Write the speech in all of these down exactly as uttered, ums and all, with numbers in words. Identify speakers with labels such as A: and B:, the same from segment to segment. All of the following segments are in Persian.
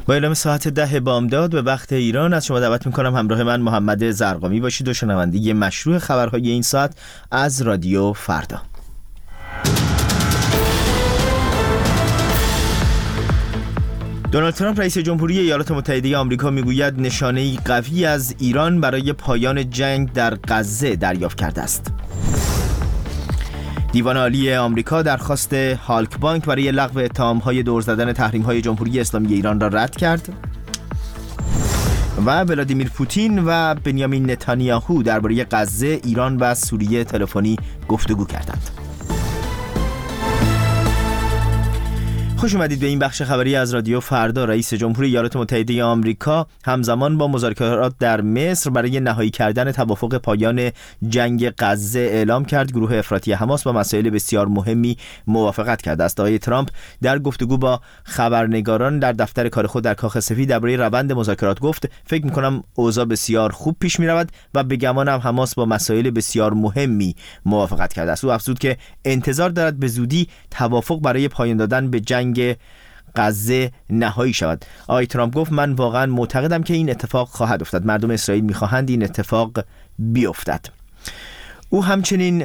A: با اعلام ساعت ده بامداد به وقت ایران از شما دعوت میکنم همراه من محمد زرقامی باشید و شنونده مشروع خبرهای این ساعت از رادیو فردا. دونالد ترامپ رئیس جمهوری ایالات متحده آمریکا میگوید نشانه‌ای قوی از ایران برای پایان جنگ در غزه دریافت کرده است. دیوان عالی آمریکا درخواست هالک بانک برای لغو اتهام‌های دور زدن تحریم‌های جمهوری اسلامی ایران را رد کرد. و ولادیمیر پوتین و بنیامین نتانیاهو درباره غزه، ایران و سوریه تلفنی گفتگو کردند. خوش اومدید به این بخش خبری از رادیو فردا. رئیس جمهوری ایالات متحده آمریکا همزمان با مذاکرات در مصر برای نهایی کردن توافق پایان جنگ غزه اعلام کرد گروه افراطی حماس با مسائل بسیار مهمی موافقت کرده است. آقای ترامپ در گفتگو با خبرنگاران در دفتر کار خود در کاخ سفید درباره روند مذاکرات گفت: فکر می‌کنم اوضاع بسیار خوب پیش می‌رود و به گمانم حماس با مسائل بسیار مهمی موافقت کرده است. او افزود که انتظار دارد به زودی توافق برای پایان دادن به جنگ غزه نهایی شود. آقای ترامپ گفت: من واقعا معتقدم که این اتفاق خواهد افتاد. مردم اسرائیل میخواهند این اتفاق بیفتد. او همچنین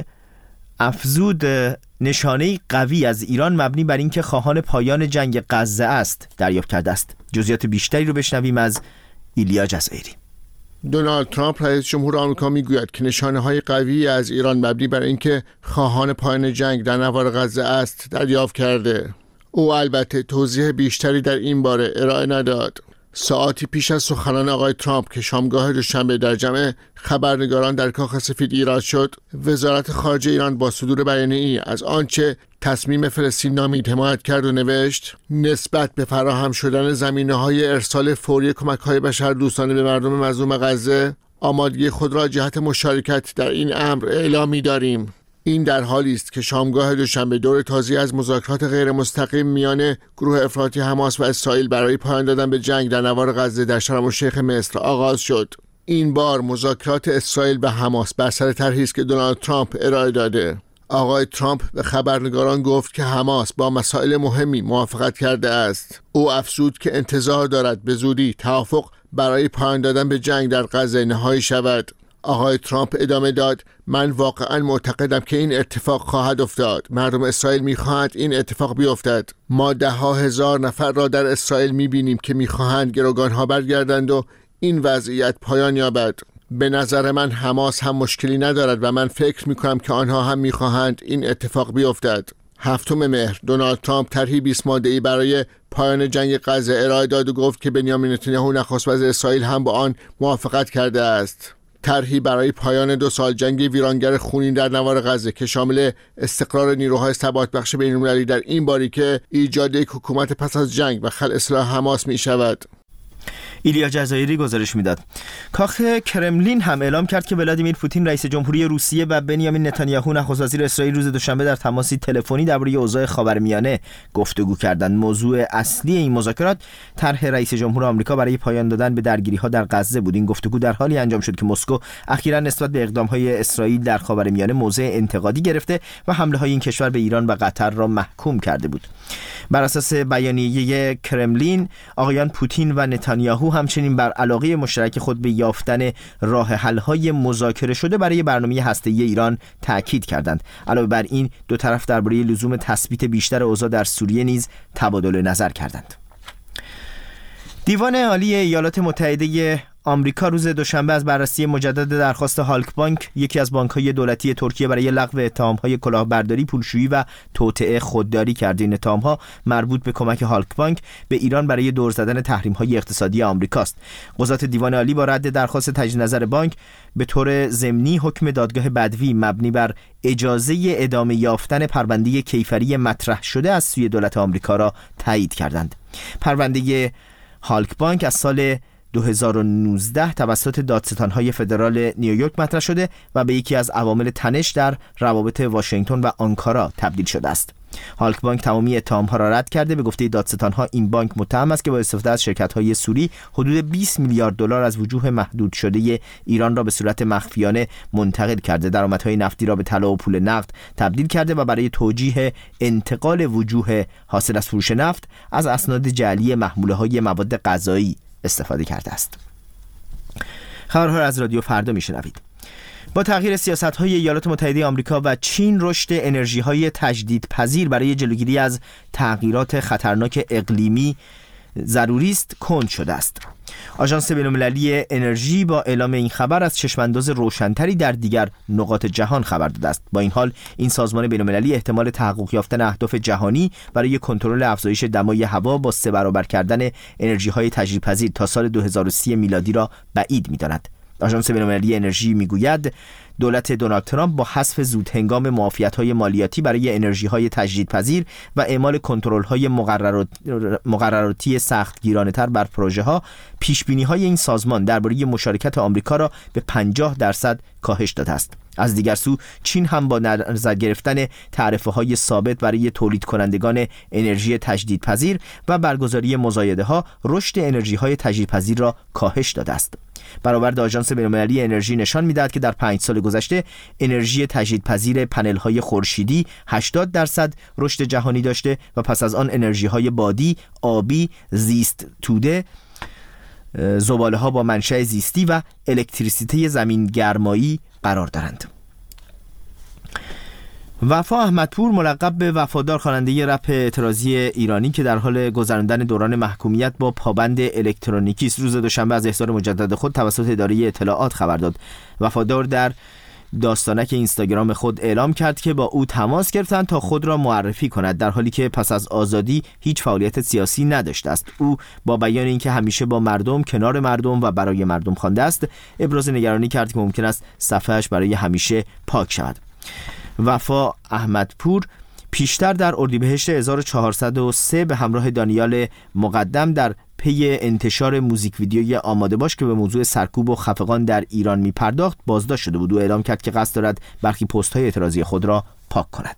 A: افزود نشانه قوی از ایران مبنی بر اینکه خواهان پایان جنگ غزه است دریافت کرده است. جزئیات بیشتری رو بشنویم از ایلیا جزایری.
B: دونالد ترامپ رئیس جمهور آمریکا میگوید که نشانه‌های قوی از ایران مبنی بر اینکه خواهان پایان جنگ در نوار غزه است دریافت کرده. او البته توضیح بیشتری در این باره ارائه نداد. ساعتی پیش از سخنان آقای ترامپ که شامگاه دوشنبه در جمع خبرنگاران در کاخ سفید ایراد شد، وزارت خارجه ایران با صدور بیانیه‌ای از آنچه تصمیم فلسطین نامید حمایت کرد و نوشت: نسبت به فراهم شدن زمینه‌های ارسال فوری کمک‌های بشردوستانه به مردم مظلوم غزه، آمادگی خود را جهت مشارکت در این امر اعلام می‌داریم. این در حالی است که شامگاه دوشنبه دور تازه از مذاکرات غیر مستقیم میان گروه افراطی حماس و اسرائیل برای پایان دادن به جنگ در نوار غزه در شرم الشیخ مصر آغاز شد. این بار مذاکرات اسرائیل و حماس بر سر طرحی است که دونالد ترامپ ارائه داده. آقای ترامپ به خبرنگاران گفت که حماس با مسائل مهمی موافقت کرده است. او افزود که انتظار دارد به زودی توافق برای پایان دادن به جنگ در غزه نهایی شود. آقای ترامپ ادامه داد: من واقعا معتقدم که این اتفاق خواهد افتاد. مردم اسرائیل میخواهند این اتفاق بیفتد. ما ده ها هزار نفر را در اسرائیل میبینیم که میخواهند گروگانها برگردند و این وضعیت پایان یابد. به نظر من حماس هم مشکلی ندارد و من فکر میکنم که آنها هم میخواهند این اتفاق بیفتد. هفتم مهر دونالد ترامپ طرحی بیست ماده‌ای برای پایان جنگ غزه ارائه داد و گفت که بنیامین نتانیاهو نخست وزیر اسرائیل هم با آن موافقت کرده است. طرحی برای پایان دو سال جنگ ویرانگر خونین در نوار غزه که شامل استقرار نیروهای ثبات بخش بین‌المللی در این باریکه، ایجاد یک حکومت پس از جنگ و خلع سلاح حماس می شود.
A: ایلیا جزایری گزارش میداد. کاخ کرملین هم اعلام کرد که ولادیمیر پوتین رئیس جمهوری روسیه و بنیامین نتانیاهو نخست وزیر اسرائیل روز دوشنبه در تماسی تلفنی درباره اوضاع خاورمیانه گفتگو کردند. موضوع اصلی این مذاکرات طرح رئیس جمهور آمریکا برای پایان دادن به درگیری‌ها در غزه بود. این گفتگو در حالی انجام شد که مسکو اخیراً نسبت به اقدام‌های اسرائیل در خاورمیانه موضع انتقادی گرفته و حمله‌های این کشور به ایران و قطر را محکوم کرده بود. بر اساس بیانیه کرملین، آقایان پوتین و نتانیاهو همچنین بر علاقه مشترک خود به یافتن راه حل‌های مذاکره شده برای برنامه هسته‌ای ایران تاکید کردند. علاوه بر این، دو طرف درباره لزوم تثبیت بیشتر اوضاع در سوریه نیز تبادل نظر کردند. دیوان عالی ایالات متحده آمریکا روز دوشنبه از بررسی مجدد درخواست هالک بانک، یکی از بانک‌های دولتی ترکیه، برای لغو اتهام‌های کلاهبرداری، پولشویی و توطئه خودداری کرد. این اتهام‌ها مربوط به کمک هالک بانک به ایران برای دور زدن تحریم‌های اقتصادی آمریکاست. قضات دیوان عالی با رد درخواست تجدید نظر بانک به طور ضمنی حکم دادگاه بدوی مبنی بر اجازه ادامه یافتن پرونده کیفری مطرح شده از سوی دولت آمریکا را تایید کردند. پرونده هالک بانک از سال دو هزار و نوزده توسط دادستان‌های فدرال نیویورک مطرح شده و به یکی از عوامل تنش در روابط واشنگتن و آنکارا تبدیل شده است. هالک بانک تمامی اتهام‌ها را رد کرده. به گفته دادستان‌ها این بانک متهم است که با استفاده از شرکت‌های سوری حدود بیست میلیارد دلار از وجوه محدود شده ایران را به صورت مخفیانه منتقل کرده، درآمدهای نفتی را به طلا و پول نقد تبدیل کرده و برای توجیه انتقال وجوه حاصل از فروش نفت از اسناد جعلی محموله‌های مواد غذایی استفاده کرده است. خبرها را از رادیو فردا میشنوید. با تغییر سیاست‌های ایالات متحده آمریکا و چین، رشد انرژی‌های تجدیدپذیر برای جلوگیری از تغییرات خطرناک اقلیمی ضروری است کند شده است. آژانس بین‌المللی انرژی با اعلام این خبر از چشمانداز روشن‌تری در دیگر نقاط جهان خبر داده است. با این حال این سازمان بین‌المللی احتمال تحقق یافتن اهداف جهانی برای کنترل افزایش دمای هوا با سه برابر کردن انرژی‌های تجدیدپذیر تا سال دو هزار و سی میلادی را بعید می‌داند. آژانس بین‌المللی انرژی میگوید دولت دونالد ترامپ با حذف زود هنگام معافیت‌های مالیاتی برای انرژی‌های تجدیدپذیر و اعمال کنترل‌های مقرراتی سختگیرانه‌تر بر پروژه‌ها، پیش‌بینی‌های این سازمان درباره مشارکت آمریکا را به پنجاه درصد کاهش داده است. از دیگر سو چین هم با نظر گرفتن تعرفه‌های ثابت برای تولید کنندگان انرژی تجدیدپذیر و برگزاری مزایده‌ها رشد انرژی‌های تجدیدپذیر را کاهش داده است. برآورد آژانس بین‌المللی انرژی نشان می‌دهد که در پنج سال گذشته انرژی تجدیدپذیر پنل‌های خورشیدی هشتاد درصد رشد جهانی داشته و پس از آن انرژی‌های بادی، آبی، زیست توده، زباله‌ها با منشأ زیستی و الکتریسیته زمین گرمایی قرار دارند. وفا احمدپور، ملقب به وفادار، خواننده رپ اعتراضی ایرانی که در حال گذراندن دوران محکومیت با پابند الکترونیکی است، روز دوشنبه از احضار مجدد خود توسط اداره اطلاعات خبر داد. وفادار در داستانک اینستاگرام خود اعلام کرد که با او تماس گرفتند تا خود را معرفی کند، در حالی که پس از آزادی هیچ فعالیت سیاسی نداشته است. او با بیان اینکه همیشه با مردم، کنار مردم و برای مردم خوانده است، ابراز نگرانی کرد که ممکن است صفحه‌اش برای همیشه پاک شود. وفا احمدپور پیشتر در اردیبهشت هزار و چهارصد و سه به همراه دانیال مقدم در پی انتشار موزیک ویدیوی آماده باش که به موضوع سرکوب و خفقان در ایران می پرداخت بازداشت شده بود. او اعلام کرد که قصد دارد برخی پست‌های اعتراضی خود را پاک کند.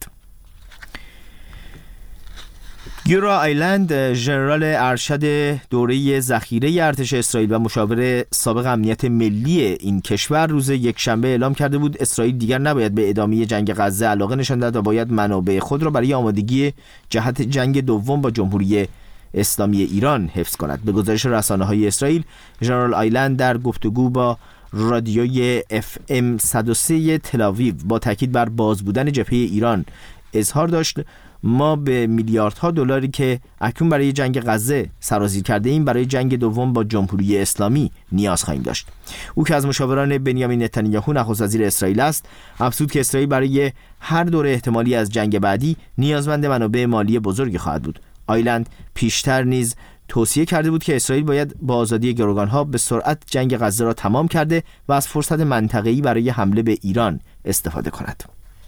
A: یورا آیلند، ژنرال ارشد دوره ذخیره ارتش اسرائیل و مشاور سابق امنیت ملی این کشور، روز یکشنبه اعلام کرده بود اسرائیل دیگر نباید به ادامه جنگ غزه علاقه نشان دهد و باید منابع خود را برای آمادگی جهت جنگ دوم با جمهوری اسلامی ایران حفظ کند. به گزارش رسانه‌های اسرائیل، ژنرال آیلند در گفتگو با رادیوی اف ام صد و سه تل‌آویو با تاکید بر باز بودن جبهه ایران اظهار داشت ما به میلیاردها دلاری که اکنون برای جنگ غزه سرازیر کرده ایم برای جنگ دوم با جمهوری اسلامی نیاز خواهیم داشت. او که از مشاوران بنیامین نتانیاهو نخست وزیر اسرائیل است، افزود که اسرائیل برای هر دوره احتمالی از جنگ بعدی نیازمند منابع مالی بزرگی خواهد بود. آیلند پیشتر نیز توصیه کرده بود که اسرائیل باید با آزادی گروگانها به سرعت جنگ غزه را تمام کرده و از فرصت منطقه‌ای برای حمله به ایران استفاده کند.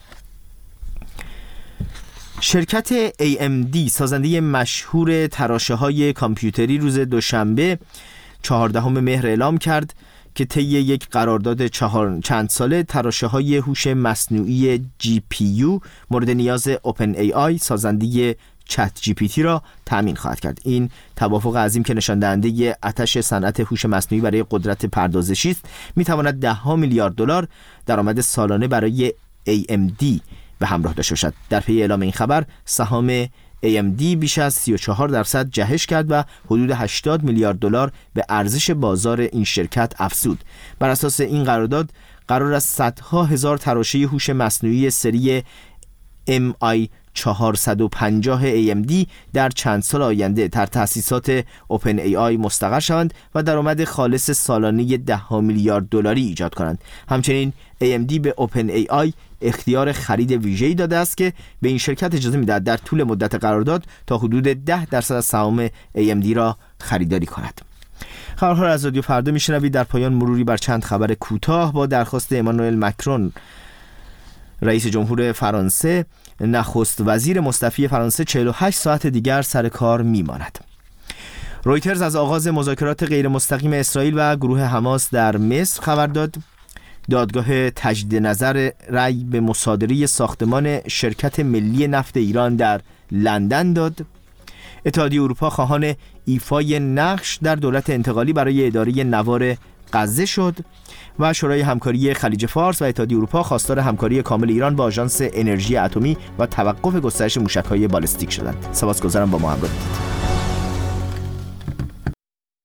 A: شرکت ای ام دی، سازنده مشهور تراشه‌های کامپیوتری، روز دوشنبه چهاردهم مهر اعلام کرد که طی یک قرارداد چهار چند ساله تراشه‌های هوش مصنوعی جی پی یو مورد نیاز اوپن ای آی، سازنده چت جی پی تی، را تامین خواهد کرد. این توافق عظیم که نشان دهنده آتش صنعت هوش مصنوعی برای قدرت پردازشی است، می‌تواند ده ها میلیارد دلار درآمد سالانه برای ای ام دی به همراه داشته باشد. در پی اعلام این خبر، سهام ای ام دی بیش از سی و چهار درصد جهش کرد و حدود هشتاد میلیارد دلار به ارزش بازار این شرکت افزود. بر اساس این قرارداد قرار است صدها هزار تراشه هوش مصنوعی سری ام آی چهارصد و پنجاه ای ام دی در چند سال آینده در تأسیسات اوپن ای آی مستقر شوند و درآمد خالص سالانه ده میلیارد دلاری ایجاد کنند. همچنین ای ام دی به اوپن ای آی اختیار خرید ویژه‌ای داده است که به این شرکت اجازه می‌دهد در طول مدت قرارداد تا حدود ده درصد از سهام ای ام دی را خریداری کند. خبرها را از رادیو فردا میشنوید. در پایان مروری بر چند خبر کوتاه. با درخواست امانوئل مکرون رئیس جمهور فرانسه، نخست وزیر مستعفی فرانسه چهل و هشت ساعت دیگر سر کار میماند. رویترز از آغاز مذاکرات غیر مستقیم اسرائیل و گروه حماس در مصر خبر داد. دادگاه تجدید نظر رأی به مصادره ساختمان شرکت ملی نفت ایران در لندن داد. اتحادیه اروپا خواهان ایفای نقش در دولت انتقالی برای اداره نوار غزه شد و شورای همکاری خلیج فارس و اتحادیه اروپا خواستار همکاری کامل ایران با آژانس انرژی اتمی و توقف گسترش موشک‌های بالستیک شدند. سپاسگزارم با ما همراه بودید.